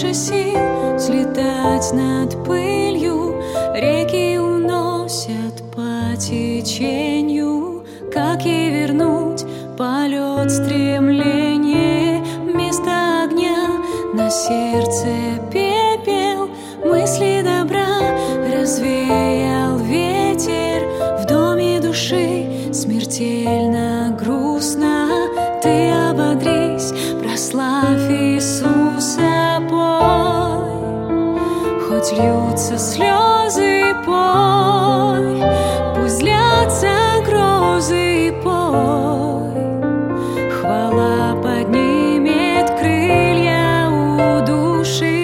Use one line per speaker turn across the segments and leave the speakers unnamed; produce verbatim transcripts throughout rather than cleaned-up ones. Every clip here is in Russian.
больше сил взлетать над пылью. Реки уносят по течению. Как ей вернуть полет, стремление? Вместо огня на сердце пепел. Мысли добра развеял ветер. В доме души смертельно грустно. Ты ободрись, прославь Иисуса, пой. Хоть льются слезы, пой. Пусть длятся грозы, пой. Хвала поднимет крылья у души.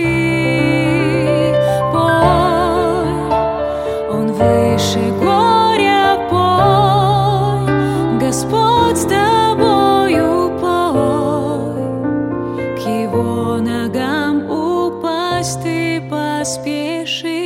Пой, Он выше горя, пой. Господь с тобою, пой. К Его ногам упасть ты поспеши.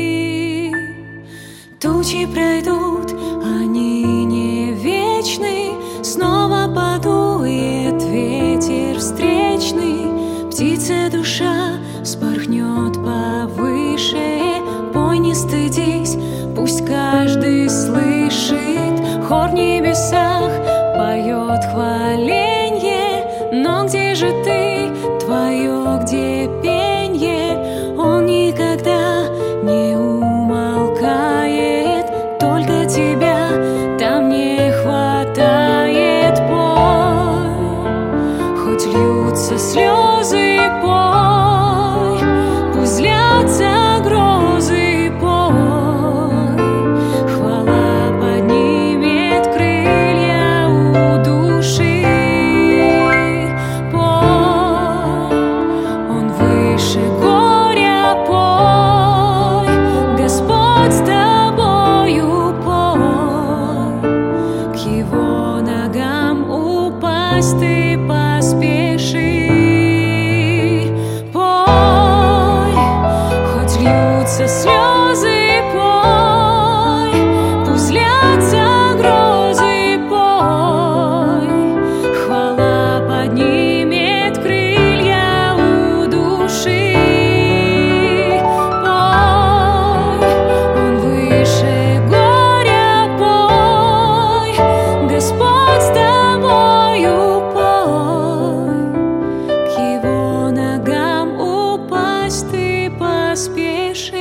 Тучи пройдут, они не вечны. Снова подует ветер встречный. Птица душа вспорхнет повыше. Пой, не стыдись, пусть каждый слышит. Хор в небесах поет хваленье. Но где же ты, твое где пенье? Он никогда не умолкает. Только тебя там не хватает. Пой, хоть льются слезы, пой. Пусть длятся грозы, пой. Хвала поднимет крылья у души. Пой, Он выше горя, пой. Господь с тобою, пой. К Его ногам упасть ты поспеши. Пой, хоть льются слезы, пой. Пусть длятся грозы, пой. Хвала поднимет крылья у души. Пой, Он выше горя, пой. Господь с тобою, пой. К Его ногам упасть ты поспеши.